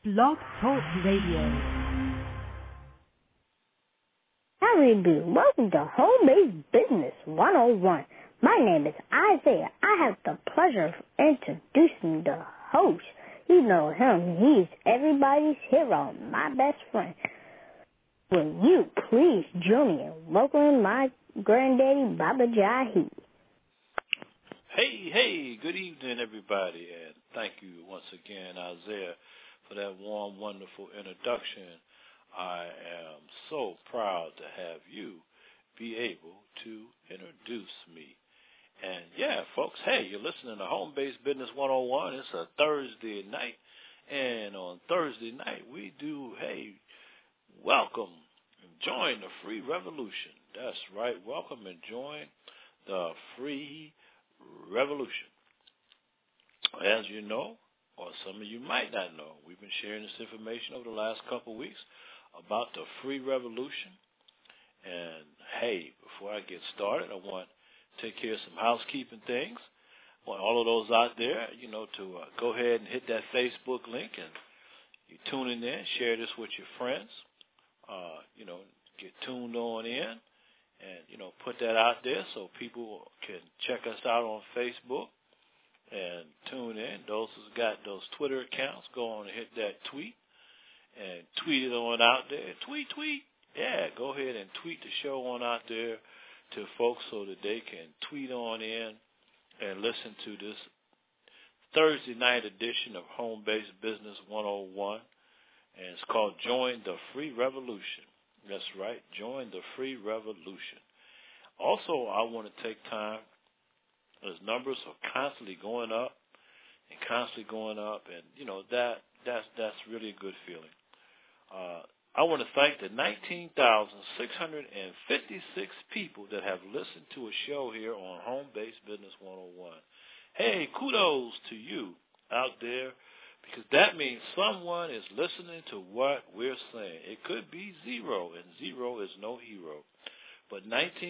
Blog Talk Radio. Howdy do. Welcome to Home-Based Business 101. My name is Isaiah. I have the pleasure of introducing the host. You know him. He's everybody's hero, my best friend. Will you please join me in welcoming my granddaddy, Baba Jahi? Hey, good evening, everybody, and thank you once again, Isaiah, for that warm, wonderful introduction. I am so proud to have you be able to introduce me. And yeah, folks, hey, you're listening to Home-Based Business 101. It's a Thursday night, and on Thursday night we do, welcome and join the free revolution. That's right, welcome and join the free revolution. As you know, or some of you might not know, we've been sharing this information over the last couple of weeks about the free revolution. And hey, before I get started, I want to take care of some housekeeping things. I want all of those out there, to go ahead and hit that Facebook link and you tune in there, share this with your friends, get tuned on in and, put that out there so people can check us out on Facebook and tune in. Those who's got those Twitter accounts, go on and hit that tweet and tweet it on out there. Tweet. Yeah, go ahead and tweet the show on out there to folks so that they can tweet on in and listen to this Thursday night edition of Home-Based Business 101. And it's called Join the Free Revolution. That's right, join the free revolution. Also, I want to take time, as numbers are constantly going up, and that's really a good feeling. I want to thank the 19,656 people that have listened to a show here on Home-Based Business 101. Hey, kudos to you out there, because that means someone is listening to what we're saying. It could be zero, and zero is no hero. But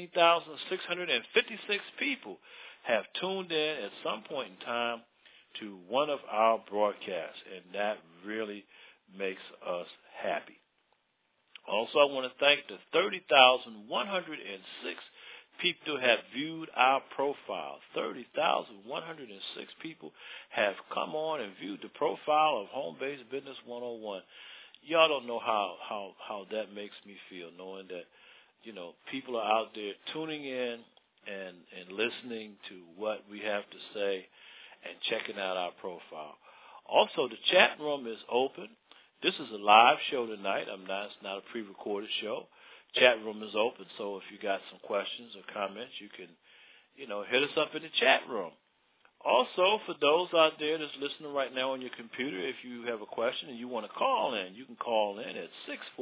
19,656 people have tuned in at some point in time to one of our broadcasts, and that really makes us happy. Also, I want to thank the 30,106 people who have viewed our profile. 30,106 people have come on and viewed the profile of Home-Based Business 101. Y'all don't know how that makes me feel, knowing that, people are out there tuning in and listening to what we have to say and checking out our profile. Also, the chat room is open. This is a live show tonight. It's not a pre-recorded show. Chat room is open, so if you got some questions or comments, you can, hit us up in the chat room. Also, for those out there that's listening right now on your computer, if you have a question and you want to call in, you can call in at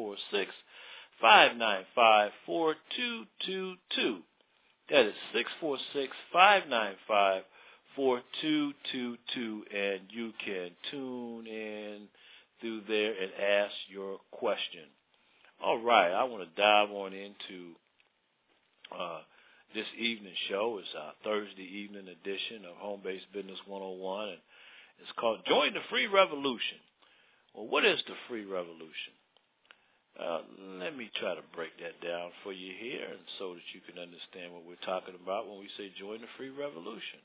646-595-4222. That is 646-595-4222, and you can tune in through there and ask your question. All right, I want to dive on into this evening show. It's our Thursday evening edition of Home-Based Business 101, and it's called Join the Free Revolution. Well, what is the free revolution? Let me try to break that down for you here, and so that you can understand what we're talking about when we say join the free revolution.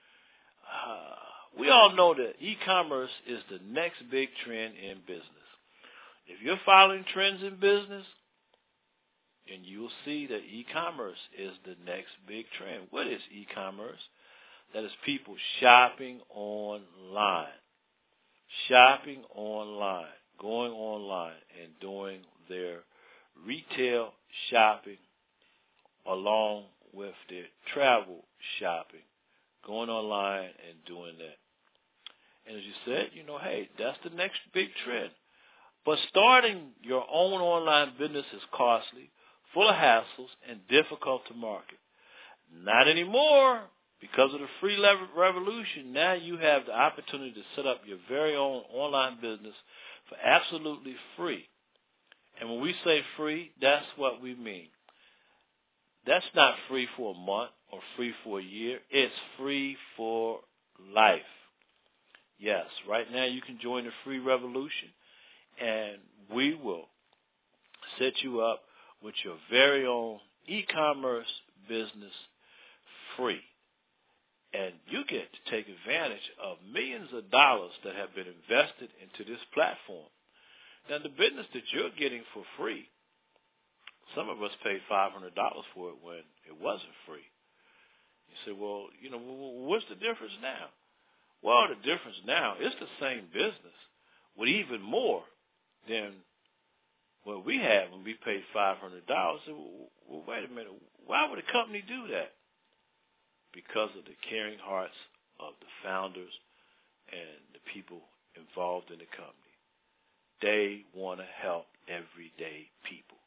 We all know that e-commerce is the next big trend in business. If you're following trends in business, then you'll see that e-commerce is the next big trend. What is e-commerce? That is people shopping online. Shopping online, going online and doing their retail shopping along with their travel shopping, going online and doing that. And as you said, that's the next big trend. But starting your own online business is costly, full of hassles, and difficult to market. Not anymore. Because of the free revolution, now you have the opportunity to set up your very own online business for absolutely free. And when we say free, that's what we mean. That's not free for a month or free for a year. It's free for life. Yes, right now you can join the free revolution and we will set you up with your very own e-commerce business free. And you get to take advantage of millions of dollars that have been invested into this platform. Now, the business that you're getting for free, some of us paid $500 for it when it wasn't free. You say, well, what's the difference now? Well, the difference now is the same business with even more than what we had when we paid $500. So, well, wait a minute. Why would a company do that? Because of the caring hearts of the founders and the people involved in the company. They want to help everyday people.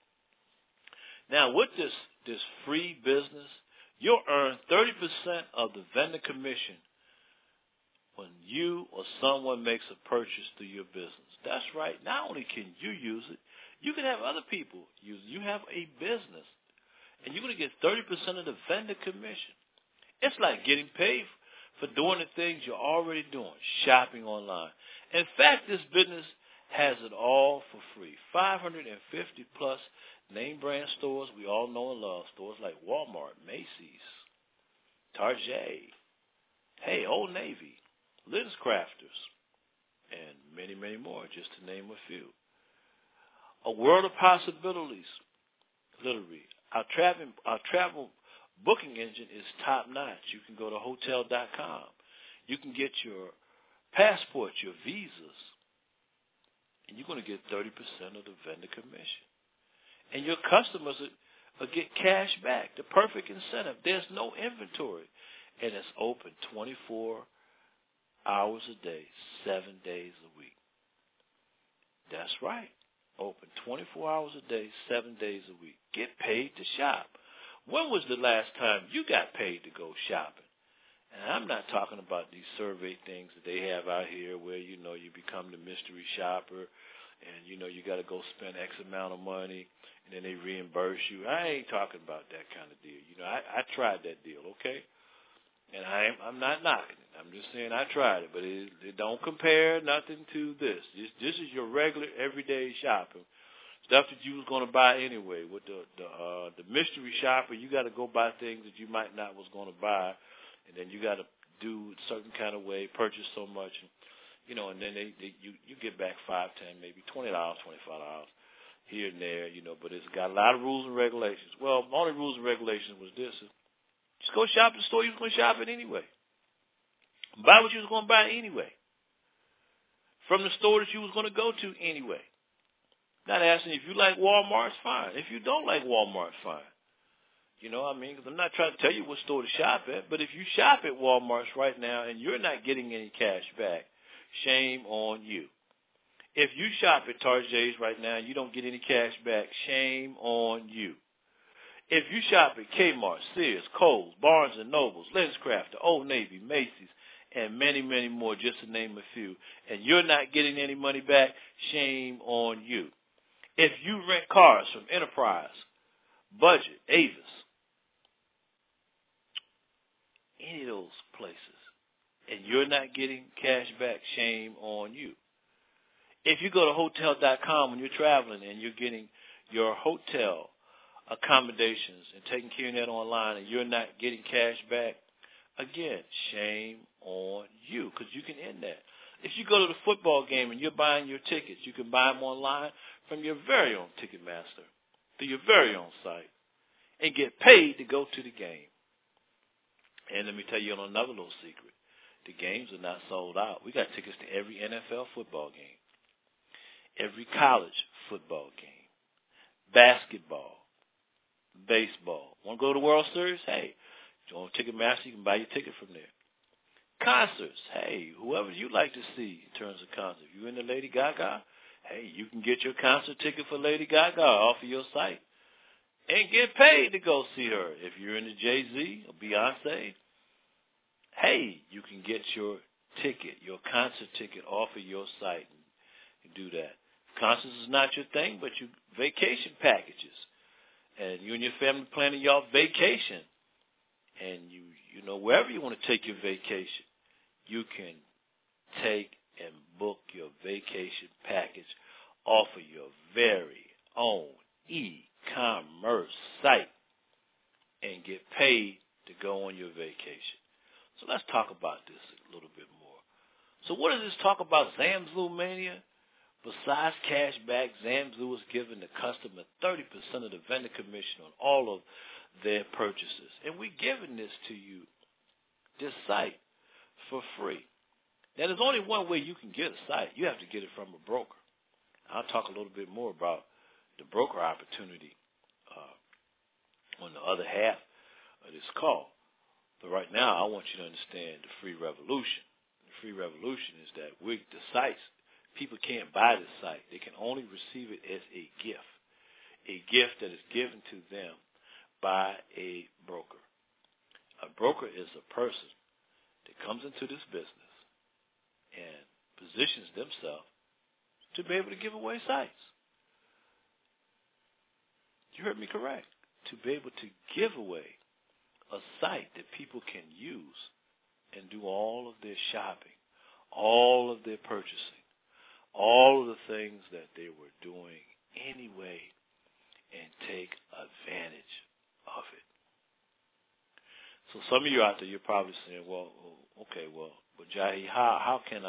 Now, with this free business, you'll earn 30% of the vendor commission when you or someone makes a purchase through your business. That's right. Not only can you use it, you can have other people use it. You have a business, and you're going to get 30% of the vendor commission. It's like getting paid for doing the things you're already doing, shopping online. In fact, this business has it all for free. 550 plus name brand stores we all know and love. Stores like Walmart, Macy's, Target, Old Navy, LensCrafters, and many, many more, just to name a few. A world of possibilities, literally. Our travel booking engine is top-notch. You can go to hotel.com. You can get your passports, your visas, and you're going to get 30% of the vendor commission. And your customers will get cash back, the perfect incentive. There's no inventory, and it's open 24 hours a day, 7 days a week. That's right. Open 24 hours a day, 7 days a week. Get paid to shop. When was the last time you got paid to go shopping? And I'm not talking about these survey things that they have out here where, you become the mystery shopper and, you got to go spend X amount of money and then they reimburse you. I ain't talking about that kind of deal. I tried that deal, okay? And I'm not knocking it. I'm just saying I tried it, but it don't compare nothing to this. This is your regular everyday shopping. Stuff that you was going to buy anyway. With the mystery shopper, you got to go buy things that you might not was going to buy, and then you got to do a certain kind of way, purchase so much, and then you get back $5, $10, maybe $20, $25 here and there, but it's got a lot of rules and regulations. Well, the only rules and regulations was this: just go shop at the store you was going to shop at anyway. Buy what you was going to buy anyway, from the store that you was going to go to anyway. Not asking if you like Walmart, fine. If you don't like Walmart, fine. Because I'm not trying to tell you what store to shop at, but if you shop at Walmart right now and you're not getting any cash back, shame on you. If you shop at Target's right now and you don't get any cash back, shame on you. If you shop at Kmart, Sears, Kohl's, Barnes & Nobles, LensCrafters, Old Navy, Macy's, and many, many more, just to name a few, and you're not getting any money back, shame on you. If you rent cars from Enterprise, Budget, Avis, any of those places, and you're not getting cash back, shame on you. If you go to hotel.com when you're traveling and you're getting your hotel accommodations and taking care of that online and you're not getting cash back, again, shame on you, because you can end that. If you go to the football game and you're buying your tickets, you can buy them online from your very own Ticketmaster, through your very own site, and get paid to go to the game. And let me tell you another little secret. The games are not sold out. We got tickets to every NFL football game, every college football game, basketball, baseball. Want to go to the World Series? Hey, join Ticketmaster. You can buy your ticket from there. Concerts. Hey, whoever you like to see in terms of concerts. If you're into Lady Gaga, hey, you can get your concert ticket for Lady Gaga off of your site and get paid to go see her. If you're into Jay-Z or Beyonce, hey, you can get your ticket, your concert ticket off of your site and do that. Concerts is not your thing, but you vacation packages. And you and your family planning y'all vacation. And you know, wherever you want to take your vacation, you can take and book your vacation package off of your very own e-commerce site and get paid to go on your vacation. So let's talk about this a little bit more. So what does this talk about Zamzoo Mania? Besides cash back, Zamzoo is giving the customer 30% of the vendor commission on all of their purchases. And we're giving this to you, this site, for free. Now, there's only one way you can get a site. You have to get it from a broker. I'll talk a little bit more about the broker opportunity on the other half of this call. But right now, I want you to understand the free revolution. The free revolution is that the sites, people can't buy the site. They can only receive it as a gift that is given to them by a broker. A broker is a person that comes into this business and positions themselves to be able to give away sites. You heard me correct. To be able to give away a site that people can use and do all of their shopping, all of their purchasing, all of the things that they were doing anyway, and take advantage of it. So some of you out there, you're probably saying, well, okay, but Jahi, how can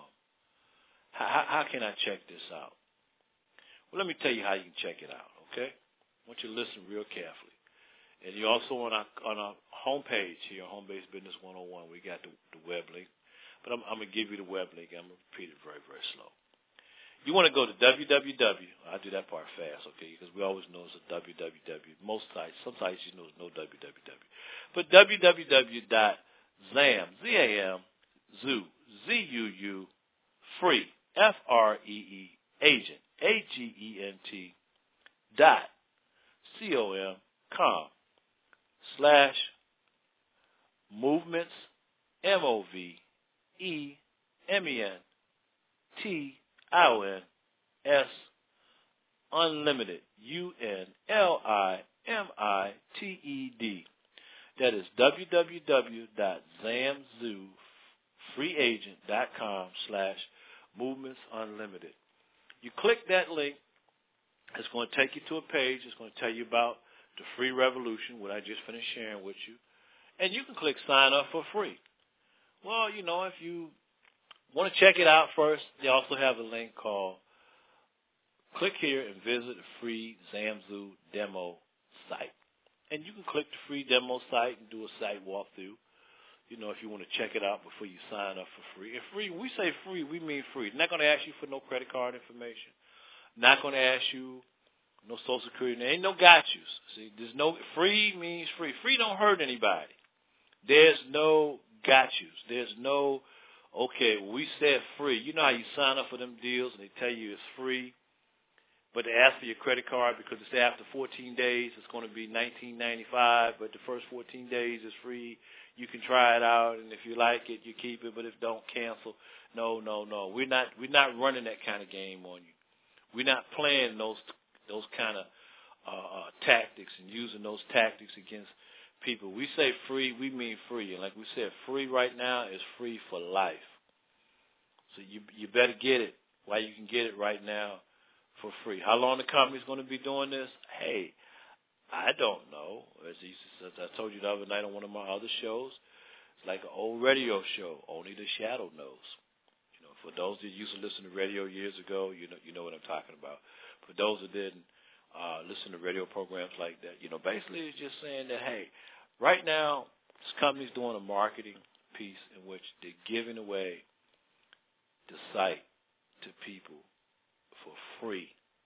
I check this out? Well, let me tell you how you can check it out, okay? I want you to listen real carefully. And you also on our homepage here, Home-Based Business 101, we got the web link. But I'm going to give you the web link. I'm going to repeat it very, very slow. You want to go to www. I do that part fast, okay, because we always know it's a www. Most sites, some sites you know there's no www. But www.zam, Z-A-M-Zoo, Z-U-U, free, F-R-E-E, agent, A-G-E-N-T, dot, com/movements, M-O-V-E-M-E-N-T-I-O-N-S, unlimited, U-N-L-I-M-I-T-E-D. That is www.zamzoofreeagent.com/movements unlimited. You click that link. It's going to take you to a page. It's going to tell you about the free revolution, what I just finished sharing with you. And you can click sign up for free. Well, if you want to check it out first, they also have a link called click here and visit the free Zamzoo demo site. And you can click the free demo site and do a site walkthrough, if you want to check it out before you sign up for free. And free, when we say free, we mean free. They're not going to ask you for no credit card information. Not going to ask you no Social Security. There ain't no got yous. See, there's no free means free. Free don't hurt anybody. There's no got yous. There's no, okay, we said free. You know how you sign up for them deals and they tell you it's free, but they ask for your credit card because they say after 14 days it's going to be $19.95, but the first 14 days is free. You can try it out, and if you like it, you keep it, but if don't, cancel. No. We're not running that kind of game on you. We're not playing those kind of tactics and using those tactics against people. We say free, we mean free. And like we said, free right now is free for life. So you better get it while you can get it right now for free. How long the company's going to be doing this? Hey, I don't know. As I told you the other night on one of my other shows, it's like an old radio show. Only the shadow knows. For those that used to listen to radio years ago, you know what I'm talking about. For those that didn't listen to radio programs like that, basically it's just saying that, hey, right now this company's doing a marketing piece in which they're giving away the site to people for free.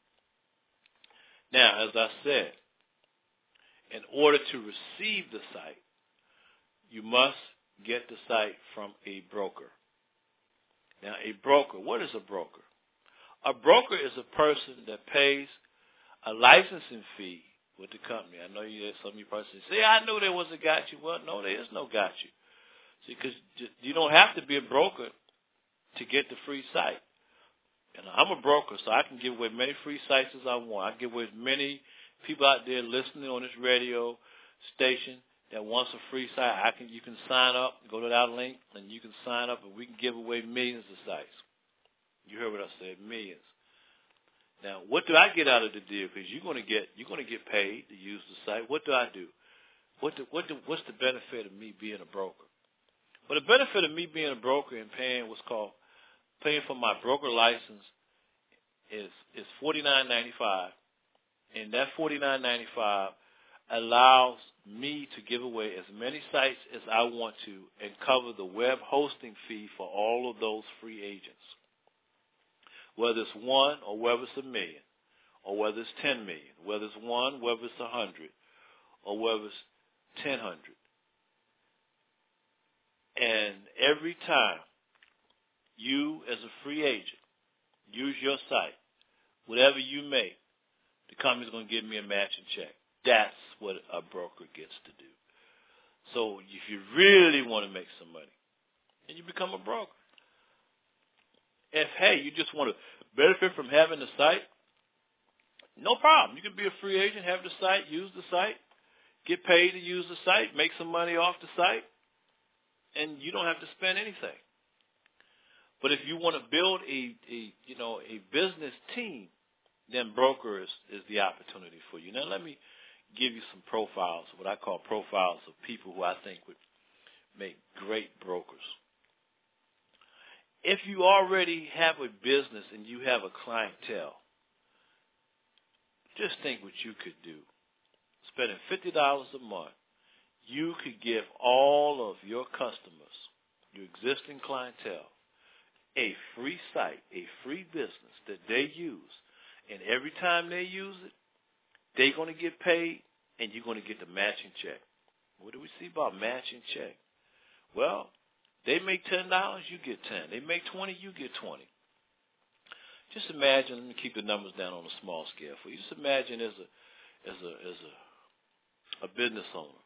Now, as I said, in order to receive the site, you must get the site from a broker. Now, a broker, what is a broker? A broker is a person that pays a licensing fee with the company. I know some of you probably say, I knew there was a got you. Well, no, there is no got you. See, because you don't have to be a broker to get the free site. And I'm a broker, so I can give away many free sites as I want. I can give away as many people out there listening on this radio station that wants a free site, you can sign up, go to that link, and you can sign up, and we can give away millions of sites. You heard what I said, millions. Now, what do I get out of the deal? Because you're going to get paid to use the site. What do I do? What's the benefit of me being a broker? Well, the benefit of me being a broker and paying for my broker license is $49.95, and that $49.95 allows me to give away as many sites as I want to and cover the web hosting fee for all of those free agents. Whether it's one or whether it's 1 million, or whether it's 10 million, whether it's one, whether it's 100, or whether it's 1,000. And every time you, as a free agent, use your site, whatever you make, the company's going to give me a matching check. That's what a broker gets to do. So if you really want to make some money, then you become a broker. If, hey, you just want to benefit from having the site, no problem. You can be a free agent, have the site, use the site, get paid to use the site, make some money off the site, and you don't have to spend anything. But if you want to build a business team, then broker is the opportunity for you. Now let me give you some profiles, what I call profiles of people who I think would make great brokers. If you already have a business and you have a clientele, just think what you could do. Spending $50 a month, you could give all of your customers, your existing clientele, a free site, a free business that they use. And every time they use it, they're going to get paid, and you're going to get the matching check. What do we see about matching check? Well, they make $10, you get 10. They make 20, you get 20. Just imagine. Let me keep the numbers down on a small scale for you. Just imagine as a business owner,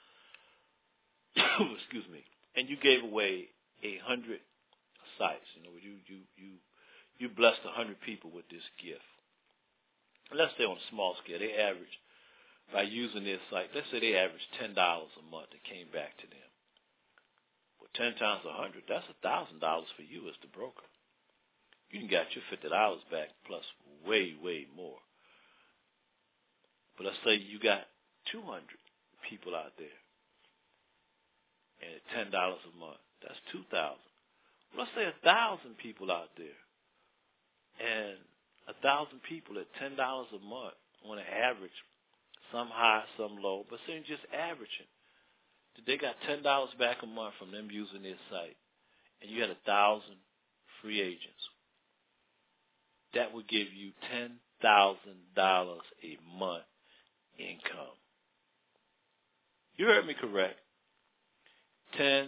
excuse me, and you gave away 100 sites. You blessed 100 people with this gift. Let's say on a small scale, they average, by using this site, let's say they average $10 a month that came back to them. Well, 10 times 100, that's $1,000 for you as the broker. You can get your $50 back plus way, way more. But let's say you got 200 people out there, and at $10 a month, that's $2,000. Well, let's say 1,000 people out there, and 1,000 people at $10 a month on an average, some high, some low, but saying just averaging. They got $10 back a month from them using this site, and you had 1,000 free agents. That would give you $10,000 a month income. You heard me correct. $10,000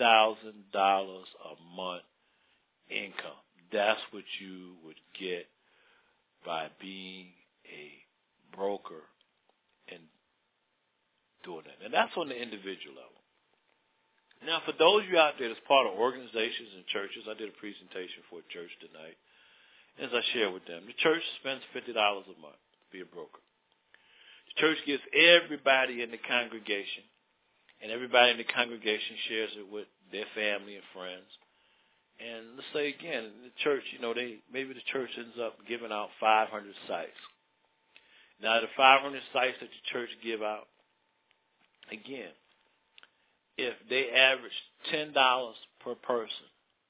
a month income. That's what you would get by being a broker and doing that. And that's on the individual level. Now, for those of you out there that's part of organizations and churches, I did a presentation for a church tonight. As I share with them, the church spends $50 a month to be a broker. The church gives everybody in the congregation, and everybody in the congregation shares it with their family and friends. And let's say again, in the church, maybe the church ends up giving out 500 sites. Now, the 500 sites that the church give out, again, if they average $10 per person,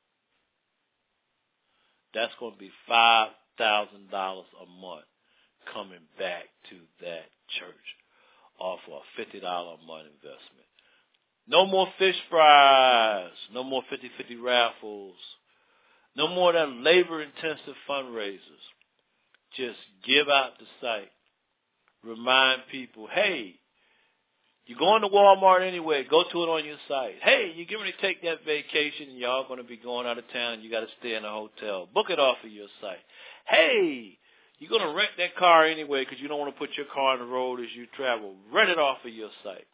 that's going to be $5,000 a month coming back to that church off of a $50 a month investment. No more fish fries. No more 50-50 raffles. No more of them labor-intensive fundraisers. Just give out the site. Remind people, hey, you're going to Walmart anyway. Go to it on your site. Hey, you're getting ready to take that vacation, and y'all going to be going out of town, and you got to stay in a hotel. Book it off of your site. Hey, you're going to rent that car anyway because you don't want to put your car on the road as you travel. Rent it off of your site.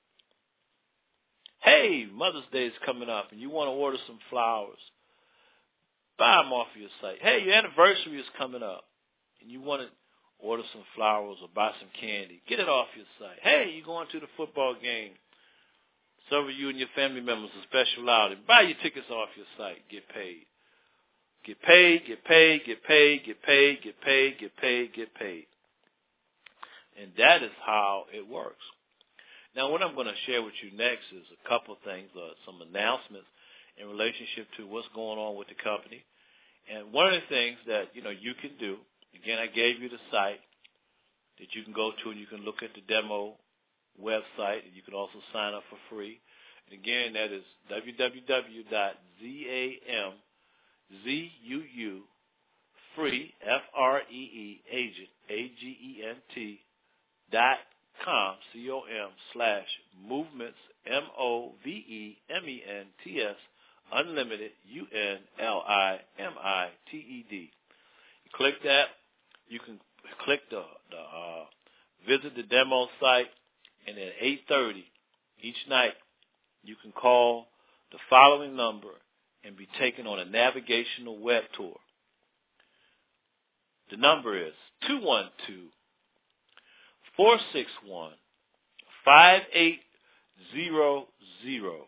Hey, Mother's Day is coming up, and you want to order some flowers. Buy them off of your site. Hey, your anniversary is coming up, and you want to order some flowers or buy some candy. Get it off your site. Hey, you're going to the football game. Serve you and your family members a special outing. Buy your tickets off your site. Get paid. Get paid, get paid, get paid, get paid, get paid, get paid, get paid. And that is how it works. Now, what I'm going to share with you next is a couple of things, some announcements in relationship to what's going on with the company. And one of the things that, you can do, again, I gave you the site that you can go to and you can look at the demo website, and you can also sign up for free. And again, that is www.zamzuu.free, F-R-E-E, agent, AGENT.com, com/movements, MOVEMENTS, unlimited, UNLIMITED. You click that. You can click the visit the demo site, and at 8:30 each night, you can call the following number and be taken on a navigational web tour. The number is 212-461-5800.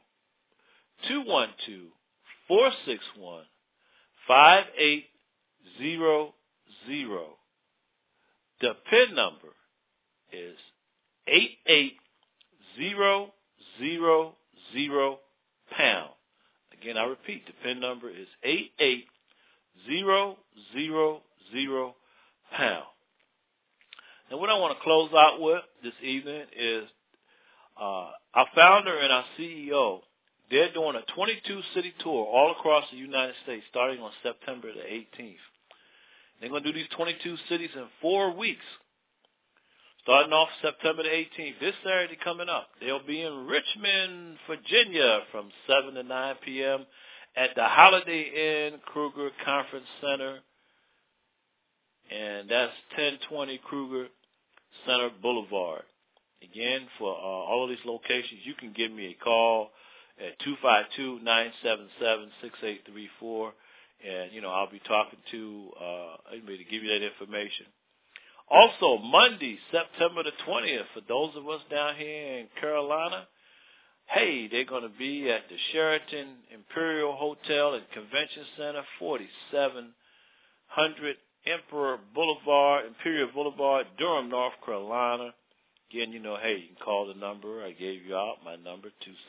212-461-5800. The PIN number is 88000 #. Again, I repeat, the PIN number is 88000 #. Now, what I want to close out with this evening is our founder and our CEO. They're doing a 22-city tour all across the United States starting on September the 18th. They're going to do these 22 cities in 4 weeks. Starting off September the 18th, this Saturday coming up, they'll be in Richmond, Virginia from 7 to 9 p.m. at the Holiday Inn Kruger Conference Center. And that's 1020 Kruger Center Boulevard. Again, for all of these locations, you can give me a call at 252-977-6834. And, I'll be talking to anybody to give you that information. Also, Monday, September the 20th, for those of us down here in Carolina, hey, they're going to be at the Sheraton Imperial Hotel and Convention Center, 4700 Imperial Boulevard, Durham, North Carolina. Again, hey, you can call the number I gave you out, my number,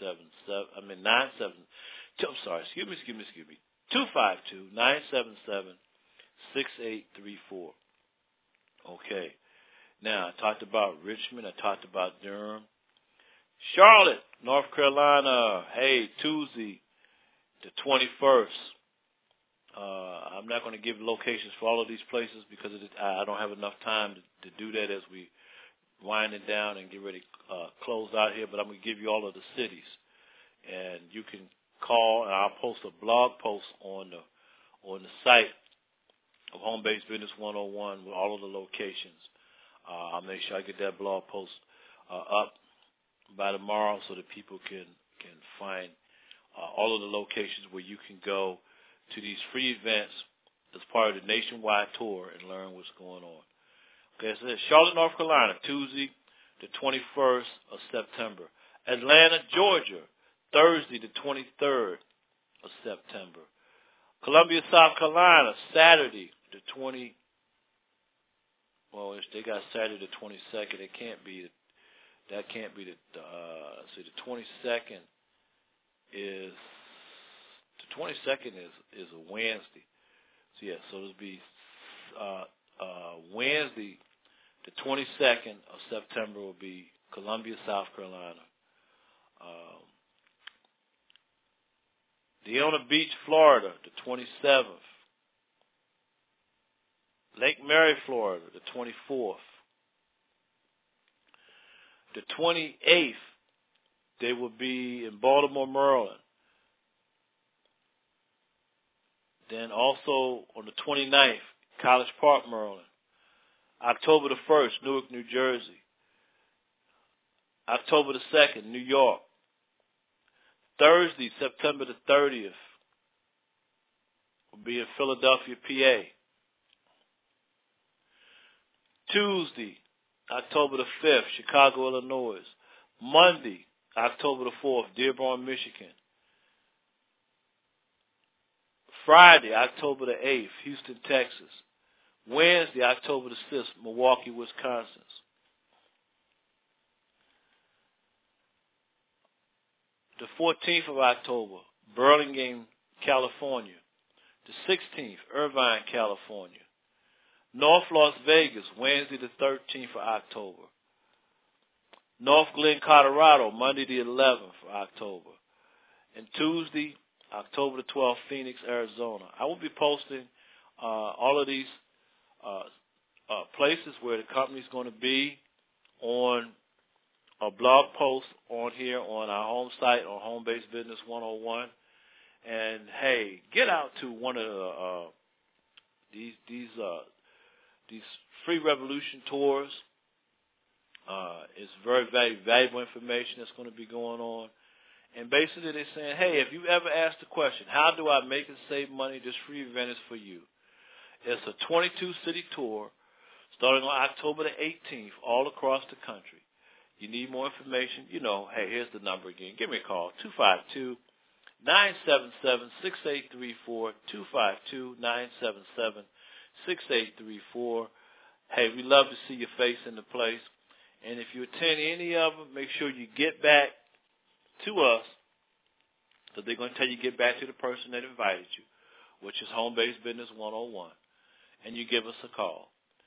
252-977-6834. Okay. Now, I talked about Richmond. I talked about Durham. Charlotte, North Carolina. Hey, Tuesday, the 21st. I'm not going to give locations for all of these places because I don't have enough time to do that as we wind it down and get ready to close out here. But I'm going to give you all of the cities. And you can call, and I'll post a blog post on the site of Home Based Business 101 with all of the locations. I'll make sure I get that blog post up by tomorrow so that people can find all of the locations where you can go to these free events as part of the nationwide tour and learn what's going on. Okay, so that's Charlotte, North Carolina, Tuesday, the 21st of September. Atlanta, Georgia, Thursday, the 23rd of September. Columbia, South Carolina, Saturday, the 20. Well, they got Saturday the 22nd. That can't be the. Let's see, the 22nd is a Wednesday. So yeah, so it'll be Wednesday, the 22nd of September will be Columbia, South Carolina. Daytona Beach, Florida, the 27th. Lake Mary, Florida, the 24th. The 28th, they will be in Baltimore, Maryland. Then also on the 29th, College Park, Maryland. October the 1st, Newark, New Jersey. October the 2nd, New York. Thursday, September the 30th, will be in Philadelphia, PA. Tuesday, October the 5th, Chicago, Illinois. Monday, October the 4th, Dearborn, Michigan. Friday, October the 8th, Houston, Texas. Wednesday, October the 6th, Milwaukee, Wisconsin. The 14th of October, Burlingame, California. The 16th, Irvine, California. North Las Vegas, Wednesday the 13th of October. North Glen, Colorado, Monday the 11th of October. And Tuesday, October the 12th, Phoenix, Arizona. I will be posting all of these places where the company's going to be on a blog post on here on our home site on Home Based Business 101. And hey, get out to one of the these free revolution tours. It's very, very valuable information that's going to be going on. And basically they're saying, hey, if you ever asked the question, how do I make and save money, this free event is for you. It's a 22-city tour starting on October the 18th all across the country. You need more information, you know, hey, here's the number again. Give me a call, 252-977-6834, 252-977-6834. Hey, we love to see your face in the place. And if you attend any of them, make sure you get back to us, because they're going to tell you get back to the person that invited you, which is Home Based Business 101. And you give us a call,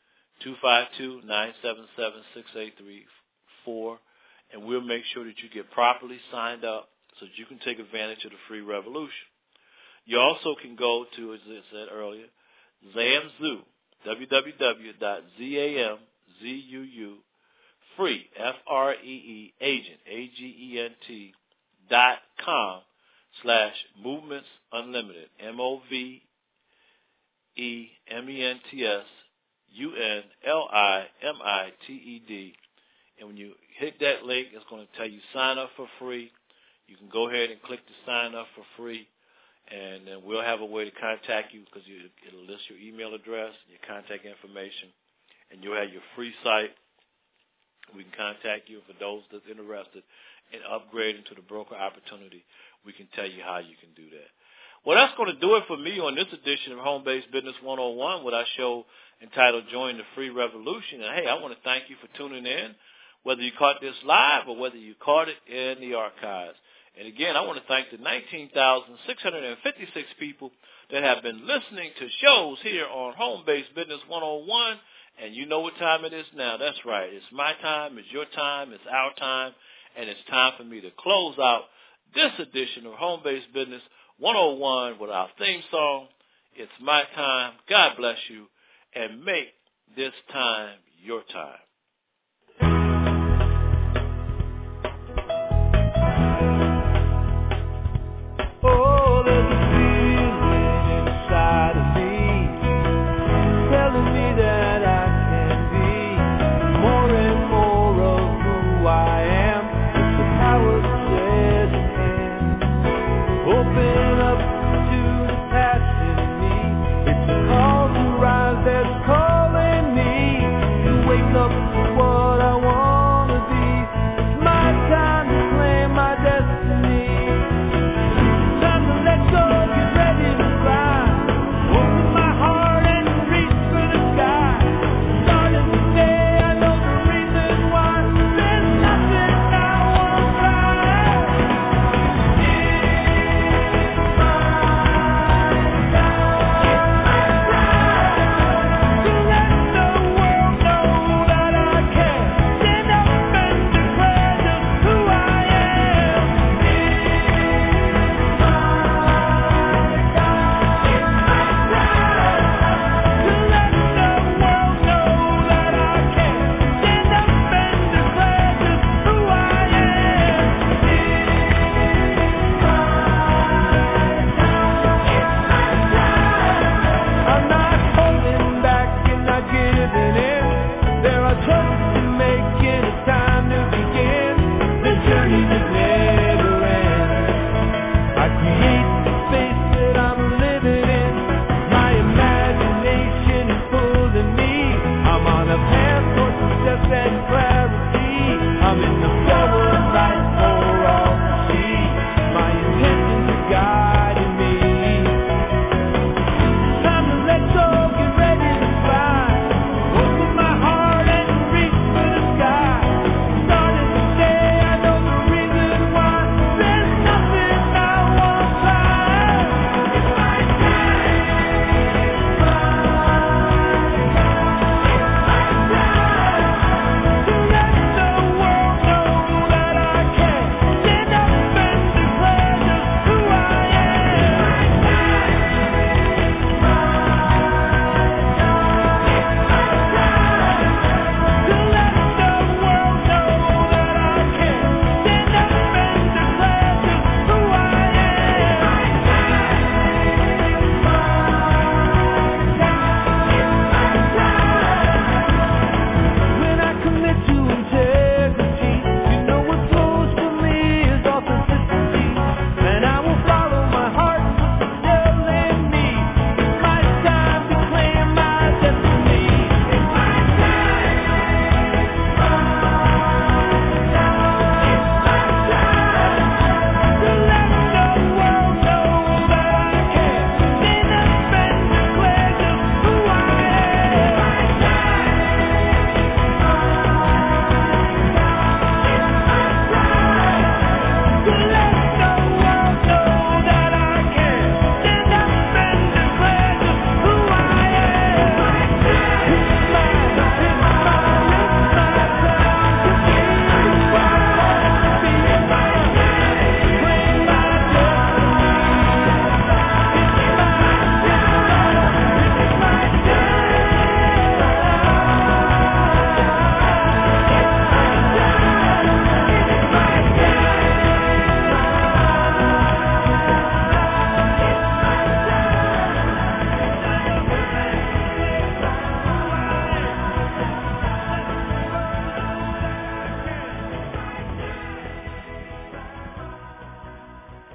252-977-6834, and we'll make sure that you get properly signed up so that you can take advantage of the free revolution. You also can go to, as I said earlier, ZAMZOO, www.zamzuu, free, F-R-E-E, agent, agent.com/movements unlimited, MOVEMENTSUNLIMITED. And when you hit that link, it's going to tell you sign up for free. You can go ahead and click to sign up for free, and then we'll have a way to contact you, because it'll list your email address and your contact information, and you'll have your free site. We can contact you. For those that's interested in upgrading to the broker opportunity, we can tell you how you can do that. Well, that's going to do it for me on this edition of Home Based Business 101 with our show entitled Join the Free Revolution. And, hey, I want to thank you for tuning in, whether you caught this live or whether you caught it in the archives. And, again, I want to thank the 19,656 people that have been listening to shows here on Home Based Business 101. And you know what time it is now. That's right. It's my time. It's your time. It's our time. And it's time for me to close out this edition of Home Based Business 101 with our theme song, It's My Time. God bless you. And make this time your time. Oh, there's a feeling inside of me telling me that I can be more and more of who I am. It's the power that says I can. Open up to the passion in me. It's the call to rise that's calling me to wake up.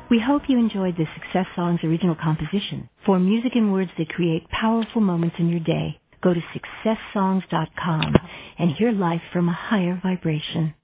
We hope you enjoyed this Success Songs original composition. For music and words that create powerful moments in your day, go to successsongs.com and hear life from a higher vibration.